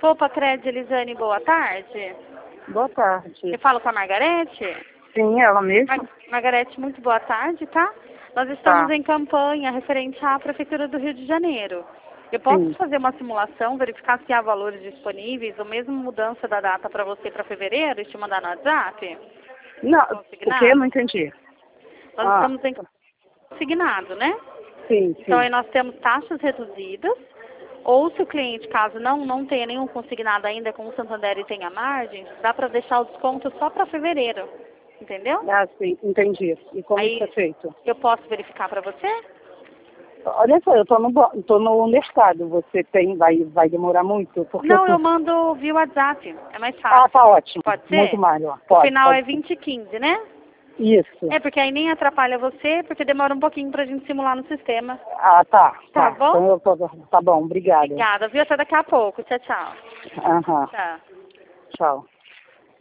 Poupa Crédito, Elisane, boa tarde. Boa tarde. Eu falo com a Margarete? Sim, ela mesma. Margarete, muito boa tarde, tá? Nós estamos em campanha referente à Prefeitura do Rio de Janeiro. Eu posso fazer uma simulação, verificar se há valores disponíveis, ou mesmo mudança da data para você para fevereiro e te mandar no WhatsApp? Não, o que? Não entendi. Nós estamos em consignado, né? Sim, sim. Então aí nós temos taxas reduzidas, ou se o cliente, caso não tenha nenhum consignado ainda com o Santander e tenha margem, dá para deixar o desconto só para fevereiro, entendeu? Ah, sim, entendi. E como Aí, isso é feito? Eu posso verificar para você? Olha só, eu tô no mercado. Você vai demorar muito? Porque Não, eu mando via WhatsApp, é mais fácil. Ah, tá ótimo. Pode ser? Muito mais, ó. O final pode. é 2015, né? Isso. É, porque aí nem atrapalha você, porque demora um pouquinho pra gente simular no sistema. Ah, tá. Tá bom? Então tá bom, obrigada. Obrigada, viu? Até daqui a pouco. Tchau, tchau. Aham. Tchau. Tchau.